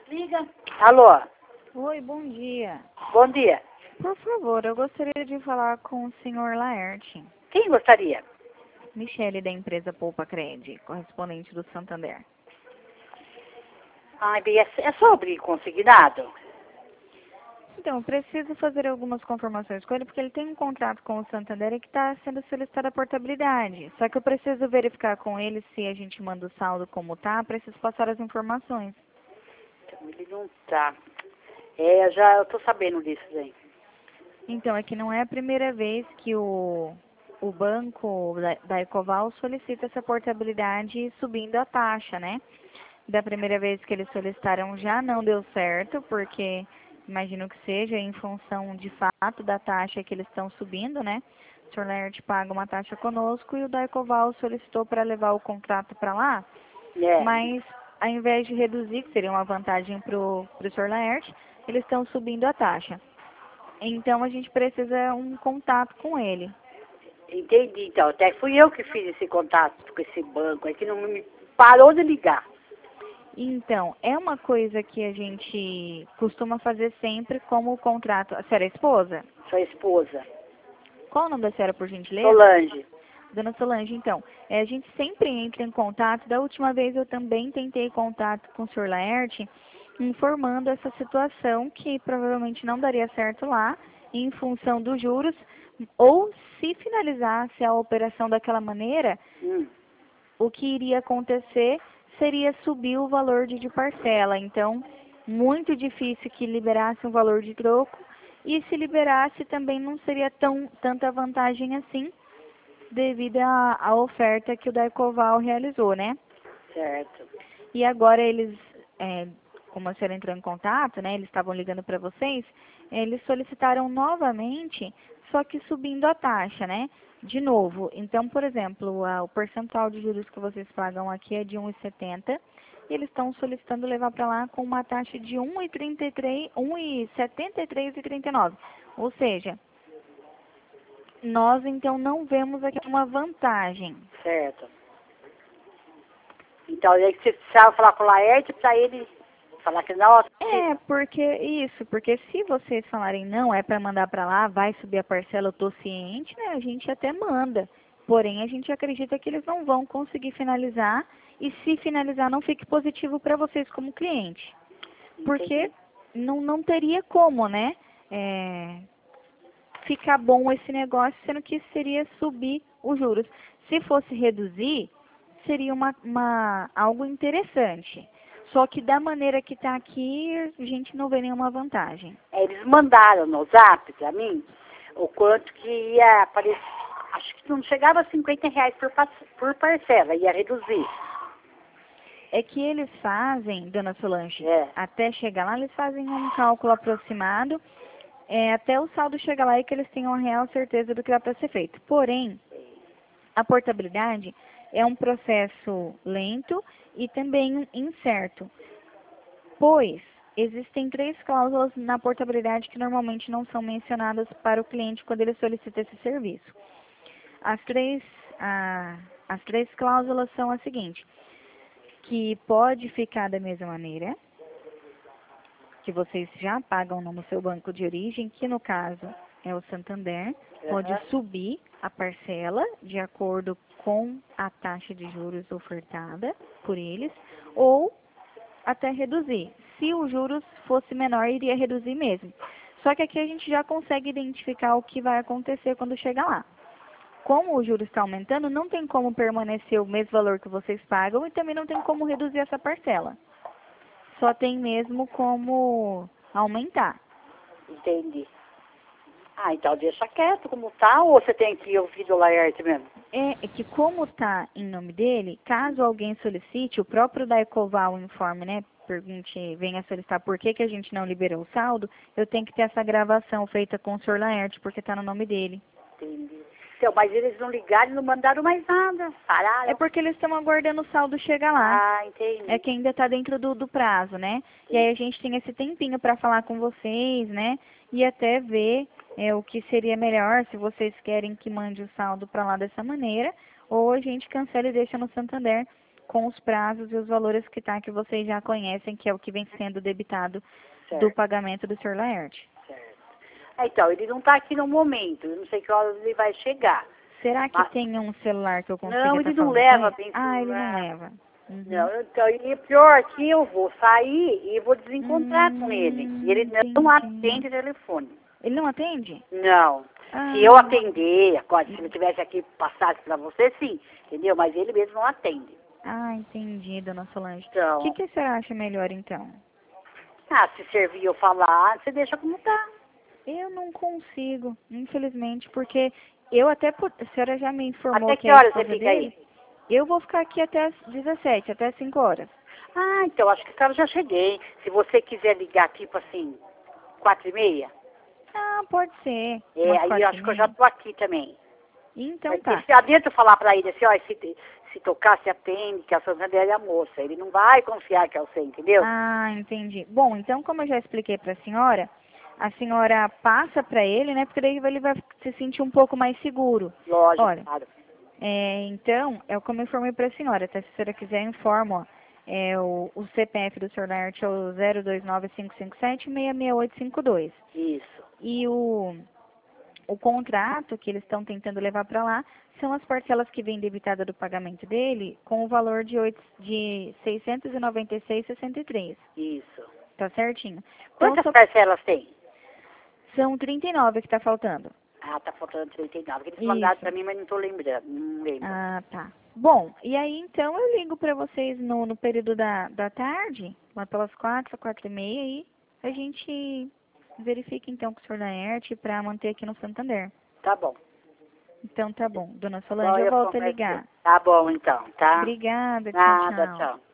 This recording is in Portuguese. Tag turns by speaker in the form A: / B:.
A: Liga. Alô,
B: Oi, bom dia.
A: bom dia.
B: Por favor, eu gostaria de falar com o senhor Laerte.
A: Quem gostaria?
B: Michele, da empresa Poupa Cred, correspondente do Santander.
A: Ai, bem, é sobre consignado?
B: Então, eu preciso fazer algumas confirmações com ele, porque ele tem um contrato com o Santander e que está sendo solicitada a portabilidade. Só que eu preciso verificar com ele se a gente manda o saldo como tá, preciso passar as informações.
A: Então, ele não tá. É, eu tô sabendo disso aí.
B: Então, é que não é a primeira vez que o banco da Ecoval solicita essa portabilidade subindo a taxa, né? Da primeira vez que eles solicitaram já não deu certo, porque imagino que seja em função de fato da taxa que eles estão subindo, né? O Sr. Laerte paga uma taxa conosco e o da Ecoval solicitou para levar o contrato para lá,
A: É,
B: mas ao invés de reduzir, que seria uma vantagem para o Sr. Laerte, eles estão subindo a taxa. Então a gente precisa um contato com ele.
A: entendi. Então, até fui eu que fiz esse contato com esse banco aí, que não me parou de ligar.
B: Então, é uma coisa que a gente costuma fazer sempre como o contrato. A senhora é esposa?
A: Sua esposa,
B: Qual o nome da senhora, por gentileza?
A: Solange.
B: Dona Solange, então, a gente sempre entra em contato. Da última vez eu também tentei contato com o senhor Laerte, informando essa situação que provavelmente não daria certo lá, em função dos juros, ou se finalizasse a operação daquela maneira, o que iria acontecer seria subir o valor de parcela. Então, muito difícil que liberasse um valor de troco, e se liberasse também não seria tanta vantagem assim, devido à oferta que o da Ecoval realizou, né?
A: Certo.
B: E agora eles, como a senhora entrou em contato, né, eles estavam ligando para vocês, eles solicitaram novamente, só que subindo a taxa, né? De novo. Então, por exemplo, o percentual de juros que vocês pagam aqui é de 1,70 e eles estão solicitando levar para lá com uma taxa de 1,33, 1,73,39. Ou seja, nós então não vemos aqui uma vantagem.
A: Certo. Então, aí você precisava falar com o Laerte para ele falar que não.
B: Porque se vocês falarem não, é para mandar para lá, vai subir a parcela, eu tô ciente, né? A gente até manda. Porém, a gente acredita que eles não vão conseguir finalizar e se finalizar não fique positivo para vocês como cliente. Porque não teria como, né? Ficar bom esse negócio, sendo que seria subir os juros. Se fosse reduzir, seria algo interessante. Só que da maneira que está aqui, a gente não vê nenhuma vantagem.
A: Eles mandaram no zap para mim o quanto que ia aparecer. Acho que não chegava a R$ 50 por parcela, ia reduzir.
B: É que eles fazem, dona Solange,
A: É.
B: até chegar lá, eles fazem um cálculo aproximado, até o saldo chegar lá e que eles tenham a real certeza do que dá para ser feito. Porém, a portabilidade é um processo lento e também incerto, pois existem 3 cláusulas na portabilidade que normalmente não são mencionadas para o cliente quando ele solicita esse serviço. As três cláusulas são as seguintes: que pode ficar da mesma maneira, que vocês já pagam no seu banco de origem, que no caso é o Santander, pode subir a parcela de acordo com a taxa de juros ofertada por eles, ou até reduzir. Se os juros fosse menor, iria reduzir mesmo. Só que aqui a gente já consegue identificar o que vai acontecer quando chegar lá. Como o juros está aumentando, não tem como permanecer o mesmo valor que vocês pagam e também não tem como reduzir essa parcela. Só tem mesmo como aumentar.
A: Entendi. Ah, então deixa quieto como tá, ou você tem que ouvir do Laerte mesmo?
B: É que como está em nome dele, caso alguém solicite, o próprio da Ecoval informe, né? Pergunte, venha solicitar por que a gente não liberou o saldo, eu tenho que ter essa gravação feita com o Sr. Laerte, porque está no nome dele.
A: Entendi. Então, mas eles não ligaram e não mandaram mais nada. Pararam.
B: É porque eles estão aguardando o saldo chegar lá.
A: Ah, entendi.
B: É que ainda está dentro do prazo, né? E aí a gente tem esse tempinho para falar com vocês, né? E até ver o que seria melhor, se vocês querem que mande o saldo para lá dessa maneira, ou a gente cancela e deixa no Santander com os prazos e os valores que vocês já conhecem, que é o que vem sendo debitado
A: Certo.
B: do pagamento do Sr. Laerte.
A: Certo. Então, ele não está aqui no momento, eu não sei que horas ele vai chegar.
B: Será que
A: Mas...
B: tem um celular que eu consiga
A: Não,
B: estar
A: ele não
B: falando com
A: leva
B: ele?
A: bem
B: Ah, ele não
A: celular.
B: leva. Uhum.
A: Não, então, e pior que eu vou sair e vou desencontrar com ele. E ele não
B: Entendi.
A: atende telefone.
B: Ele não atende?
A: Não.
B: Ah.
A: Se eu atender, agora, se eu tivesse aqui passasse para você, sim, entendeu? Mas ele mesmo não atende.
B: Ah, entendi, dona Solange.
A: Então,
B: O que a senhora acha melhor, então?
A: se servir eu falar, você deixa como tá.
B: Eu não consigo, infelizmente, porque a senhora já me informou
A: Até
B: que
A: que
B: é a
A: horas você
B: esposa
A: fica
B: dele.
A: aí?
B: Eu vou ficar aqui até as 17, até as 5 horas.
A: Ah, então, acho que eu já cheguei. Se você quiser ligar, tipo assim, 4h30,
B: Ah, pode ser.
A: aí
B: Umas
A: eu acho que eu já
B: 4h30.
A: tô aqui também.
B: Então
A: Porque
B: tá.
A: se adianta eu falar pra ele assim, ó, se tocar, se atende, que a Sandra é a moça. Ele não vai confiar que é você, entendeu?
B: Ah, entendi. Bom, então como eu já expliquei para a senhora passa para ele, né? Porque daí ele vai se sentir um pouco mais seguro.
A: Lógico,
B: Olha,
A: claro.
B: então, é como eu informei para a senhora, tá? Se a senhora quiser, eu informo, ó. O CPF do Sr. Laerte é o 029-557-66852.
A: Isso.
B: E o contrato que eles estão tentando levar para lá são as parcelas que vêm debitada do pagamento dele com o valor de 696,63.
A: Isso.
B: Tá certinho? Então,
A: Quantas parcelas tem?
B: são 39 que está faltando.
A: Ah, tá faltando 39. Que eles mandaram
B: Isso.
A: pra mim, mas não tô lembrando. Não lembro.
B: Ah, tá. Bom, e aí então eu ligo para vocês no período da tarde, lá pelas 4h30, e a gente verifica então com o Sr. Laerte para manter aqui no Santander.
A: Tá bom.
B: Então tá bom. Dona
A: Bom,
B: Solange, eu volto a
A: converso.
B: ligar.
A: Tá bom, então, tá?
B: Obrigada, tchau,
A: Nada,
B: tchau.
A: tchau.